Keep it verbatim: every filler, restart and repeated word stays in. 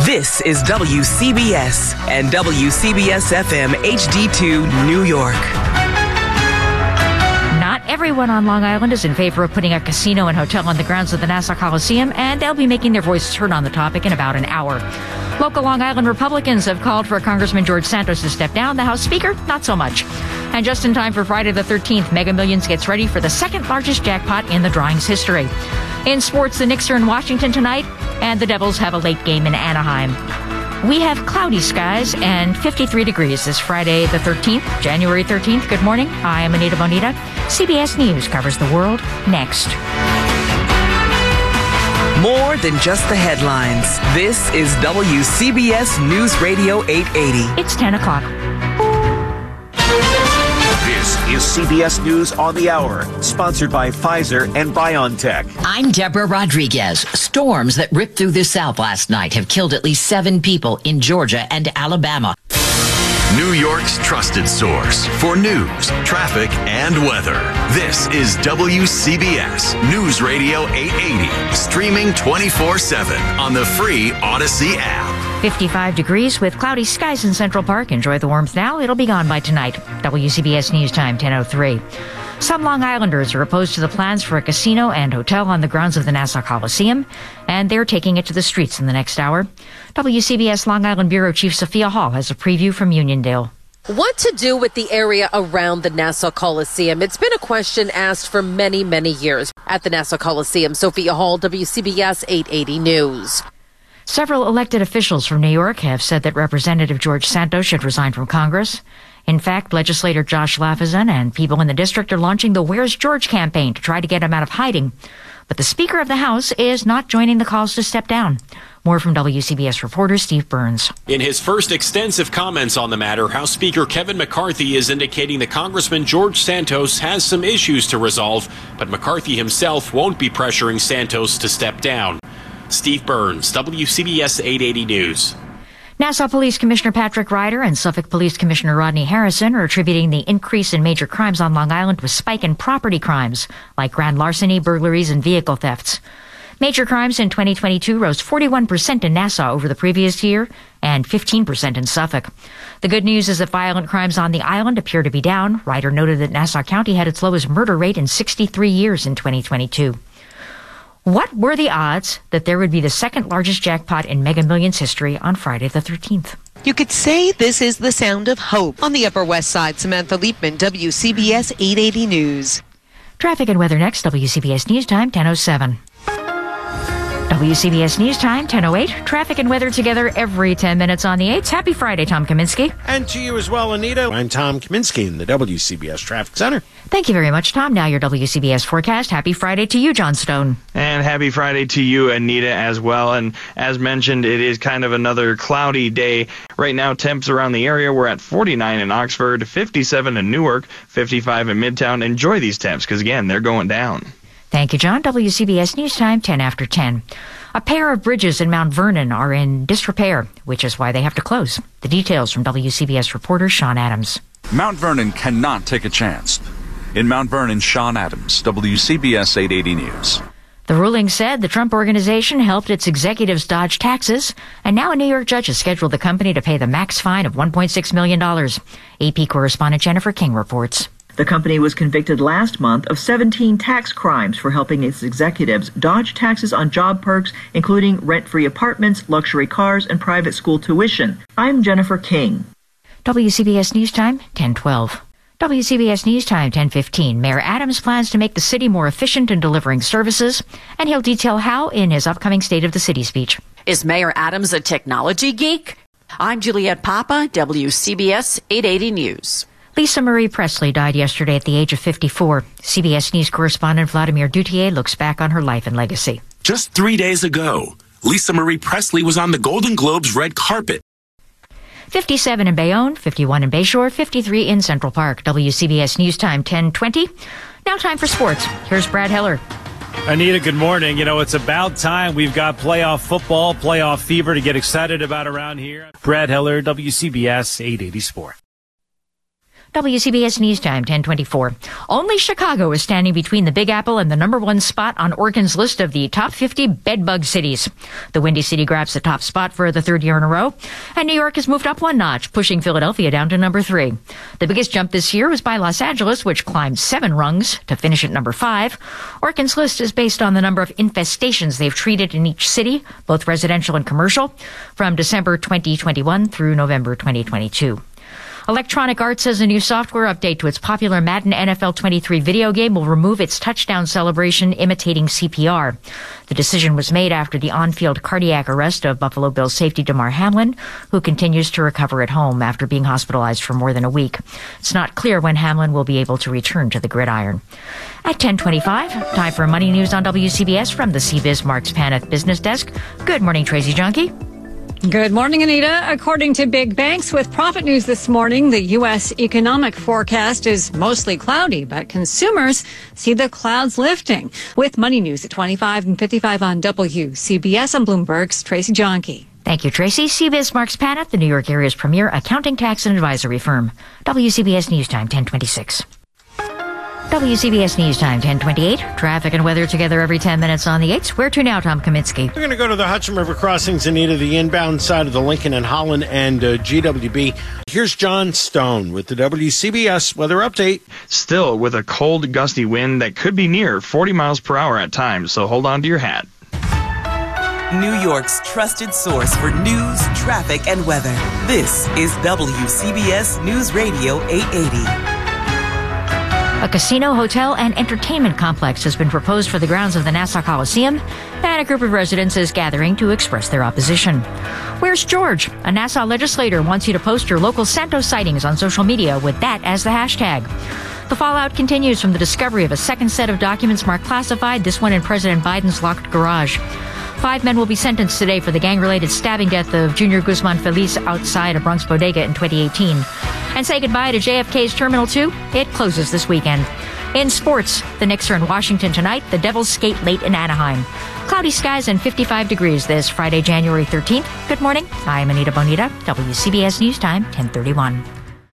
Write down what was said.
This is W C B S and W C B S F M H D two New York. Not everyone on Long Island is in favor of putting a casino and hotel on the grounds of the Nassau Coliseum, and they'll be making their voices heard on the topic in about an hour. Local Long Island Republicans have called for Congressman George Santos to step down. The House Speaker, not so much. And just in time for Friday the thirteenth, Mega Millions gets ready for the second largest jackpot in the drawing's history. In sports, the Knicks are in Washington tonight, and the Devils have a late game in Anaheim. We have cloudy skies and fifty-three degrees this Friday the thirteenth, January thirteenth. Good morning. I am Anita Bonita. C B S News covers the world next. More than just the headlines. This is W C B S News Radio eight eighty. It's ten o'clock. This is C B S News on the Hour, sponsored by Pfizer and BioNTech. I'm Deborah Rodriguez. Storms that ripped through the South last night have killed at least seven people in Georgia and Alabama. New York's trusted source for news, traffic, and weather. This is W C B S News Radio eight eighty, streaming twenty-four seven on the free Odyssey app. fifty-five degrees with cloudy skies in Central Park. Enjoy the warmth now. It'll be gone by tonight. W C B S News Time, ten oh three. Some Long Islanders are opposed to the plans for a casino and hotel on the grounds of the Nassau Coliseum, and they're taking it to the streets in the next hour. W C B S Long Island Bureau Chief Sophia Hall has a preview from Uniondale. What to do with the area around the Nassau Coliseum? It's been a question asked for many, many years. At the Nassau Coliseum, Sophia Hall, W C B S eight eighty News. Several elected officials from New York have said that Representative George Santos should resign from Congress. In fact, legislator Josh Lafazan and people in the district are launching the Where's George campaign to try to get him out of hiding. But the Speaker of the House is not joining the calls to step down. More from W C B S reporter Steve Burns. In his first extensive comments on the matter, House Speaker Kevin McCarthy is indicating that Congressman George Santos has some issues to resolve, but McCarthy himself won't be pressuring Santos to step down. Steve Burns, W C B S eight eighty News. Nassau Police Commissioner Patrick Ryder and Suffolk Police Commissioner Rodney Harrison are attributing the increase in major crimes on Long Island to a spike in property crimes, like grand larceny, burglaries, and vehicle thefts. Major crimes in twenty twenty-two rose forty-one percent in Nassau over the previous year and fifteen percent in Suffolk. The good news is that violent crimes on the island appear to be down. Ryder noted that Nassau County had its lowest murder rate in sixty-three years in twenty twenty-two. What were the odds that there would be the second largest jackpot in Mega Millions history on Friday the thirteenth? You could say this is the sound of hope. On the Upper West Side, Samantha Liebman, W C B S eight eighty News. Traffic and weather next, W C B S News Time, ten oh seven. W C B S News Time, ten oh eight. Traffic and weather together every ten minutes on the eights. Happy Friday, Tom Kaminsky. And to you as well, Anita. I'm Tom Kaminsky in the W C B S Traffic Center. Thank you very much, Tom. Now your W C B S forecast. Happy Friday to you, John Stone. And happy Friday to you, Anita, as well. And as mentioned, it is kind of another cloudy day. Right now, temps around the area, we're at forty-nine in Oxford, fifty-seven in Newark, fifty-five in Midtown. Enjoy these temps, because, again, they're going down. Thank you, John. W C B S News Time, ten after ten. A pair of bridges in Mount Vernon are in disrepair, which is why they have to close. The details from W C B S reporter Sean Adams. Mount Vernon cannot take a chance. In Mount Vernon, Sean Adams, W C B S eight eighty News. The ruling said the Trump Organization helped its executives dodge taxes, and now a New York judge has scheduled the company to pay the max fine of one point six million dollars. A P correspondent Jennifer King reports. The company was convicted last month of seventeen tax crimes for helping its executives dodge taxes on job perks, including rent-free apartments, luxury cars, and private school tuition. I'm Jennifer King. W C B S News Time, ten twelve. W C B S News Time, ten fifteen. Mayor Adams plans to make the city more efficient in delivering services, and he'll detail how in his upcoming State of the City speech. Is Mayor Adams a technology geek? I'm Juliette Papa, W C B S eight eighty News. Lisa Marie Presley died yesterday at the age of fifty-four. C B S News correspondent Vladimir Duthier looks back on her life and legacy. Just three days ago, Lisa Marie Presley was on the Golden Globes red carpet. fifty-seven in Bayonne, fifty-one in Bayshore, fifty-three in Central Park. W C B S News Time, ten twenty. Now time for sports. Here's Brad Heller. Anita, good morning. You know, it's about time. We've got playoff football, playoff fever to get excited about around here. Brad Heller, W C B S eight eighty Sport. W C B S News Time, ten twenty-four. Only Chicago is standing between the Big Apple and the number one spot on Oregon's list of the top fifty bedbug cities. The Windy City grabs the top spot for the third year in a row, and New York has moved up one notch, pushing Philadelphia down to number three. The biggest jump this year was by Los Angeles, which climbed seven rungs to finish at number five. Oregon's list is based on the number of infestations they've treated in each city, both residential and commercial, from December twenty twenty-one through November twenty twenty-two. Electronic Arts says a new software update to its popular Madden N F L twenty-three video game will remove its touchdown celebration imitating C P R. The decision was made after the on-field cardiac arrest of Buffalo Bills safety Damar Hamlin, who continues to recover at home after being hospitalized for more than a week. It's not clear when Hamlin will be able to return to the gridiron. At ten twenty-five, time for Money News on W C B S from the C B S Marks Paneth Business Desk. Good morning, Tracy Junkie. Good morning, Anita. According to big banks with profit news this morning, the U S economic forecast is mostly cloudy, but consumers see the clouds lifting. With Money News at twenty-five and fifty-five on W C B S and Bloomberg's Tracy Jonke. Thank you, Tracy. C B S Marks Paneth, the New York area's premier accounting, tax, and advisory firm. W C B S News Time, ten twenty-six. W C B S News Time, ten twenty-eight. Traffic and weather together every ten minutes on the eights. Where to now, Tom Kaminsky? We're going to go to the Hudson River crossings, Anita, the inbound side of the Lincoln and Holland and uh, G W B. Here's John Stone with the W C B S weather update. Still with a cold, gusty wind that could be near forty miles per hour at times, so hold on to your hat. New York's trusted source for news, traffic, and weather. This is W C B S News Radio eight eighty. A casino, hotel, and entertainment complex has been proposed for the grounds of the Nassau Coliseum, and a group of residents is gathering to express their opposition. Where's George? A Nassau legislator wants you to post your local Santos sightings on social media with that as the hashtag. The fallout continues from the discovery of a second set of documents marked classified, this one in President Biden's locked garage. Five men will be sentenced today for the gang-related stabbing death of Junior Guzman Feliz outside a Bronx bodega in twenty eighteen. And say goodbye to J F K's Terminal two. It closes this weekend. In sports, the Knicks are in Washington tonight. The Devils skate late in Anaheim. Cloudy skies and fifty-five degrees this Friday, January thirteenth. Good morning. I'm Anita Bonita, W C B S News Time, ten thirty-one.